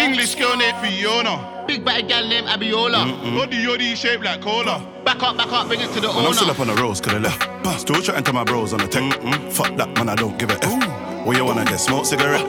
English girl named Fiona. Big bad gal named Abiola. Body yoddy shaped like cola. Back up, bring it to the Man, owner. I'm still up on the roads, could have left. Still chatting to my bros on the tech. Fuck that, man, I don't give a F. Where you wanna get smoke cigarette?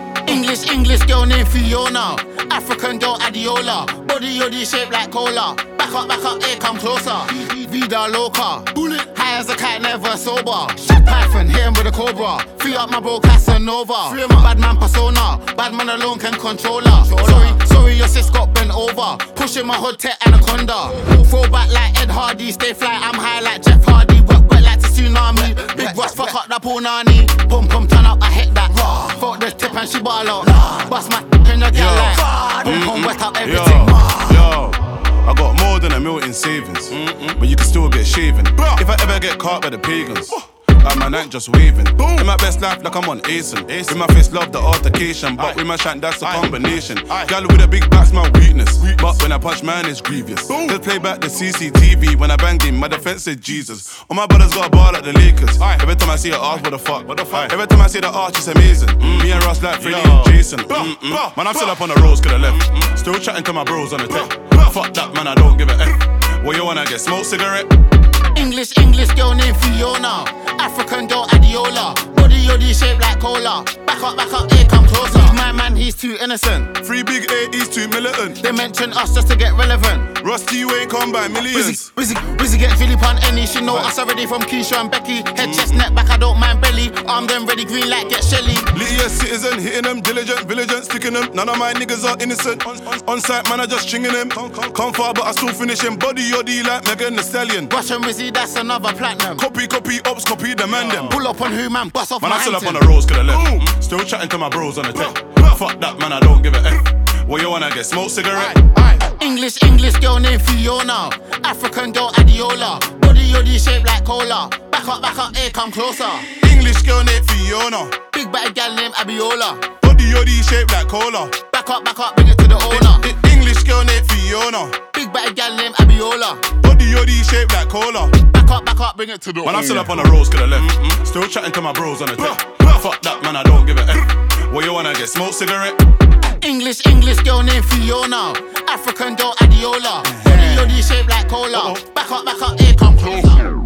English girl named Fiona. African girl Adiola. Body yoddy shaped like cola. Back up, here come closer. Vida loca. High as a cat, never sober. Python, hit him with a cobra. Free up my bro Casanova. Bad man persona. Bad man alone can control her. Sorry, your sis got bent over. Pushing my hood tech anaconda. Throw back like Ed Hardy. Stay fly, I'm high like Jeff Hardy. Work wet like the tsunami. Big Ross, fuck up the punani. Pum turn up, I hit that. Fuck the tip and she ball out. Bust my in the girl like. Pum wet up everything. Yo, I got more than $1 million in savings, but you can still get shaven. If I ever get caught by the pagans, I'm my night just waving. In my best life, like I'm on Asen. With my face, love the altercation, but with my shank, that's a combination. Gal with a big back's my weakness, but when I punch, man, it's grievous. Just play back the CCTV. When I banged him, my defense said Jesus. All my brothers got a ball like the Lakers. Every time I see her ass, what the fuck? Every time I see the arch, it's amazing. Me and Ross like Freddie and Jason. Man, I'm still up on the roads, could have left. Still chatting to my bros on the tech. Fuck that, man, I don't give a F. Where you wanna get smoke cigarette? English girl named Fiona. African girl Adiola. Body yoddy shaped like cola. Back up, here come closer. My man, he's too innocent. Free big A, he's too militant. They mention us just to get relevant. Rusty, you ain't come by millions. Wizzy get Philip on any. She know us already from Keisha and Becky. Head, chest, neck, back, I don't mind belly. Arm them ready, green light, get Shelly. Litty citizen, hitting them, diligent, sticking them. None of my niggas are innocent. On site, man, I just stringing them. Come far, but I still finish him. Body yoddy like Megan Thee Stallion. Rush and Wizzy, that's another platinum. Copy, ops, copy, demand them. Pull up on who, man, bust off man, my I'm still up on anthem. the roads, could have left. Still chatting to my bros on the tech. Fuck that, man, I don't give a F. Where you wanna get smoke cigarette? English girl named Fiona. African girl Adiola. Body yoddy shaped like cola. Back up, here come closer. English girl named Fiona. Big bad gal named Abiola. Body yoddy shaped like cola. Back up, bring it to the owner. English girl named Fiona. Big bad gal named Abiola. Body yoddy shaped like cola. Back up, bring it to the owner. Man, I'm still up on the roads, could have left. Still chatting to my bros on the tech. Fuck that, man, I don't give a F. Where you wanna get smoke cigarette? English girl named Fiona. African girl Adiola. Body yoddy shaped like cola. Back up, here come closer.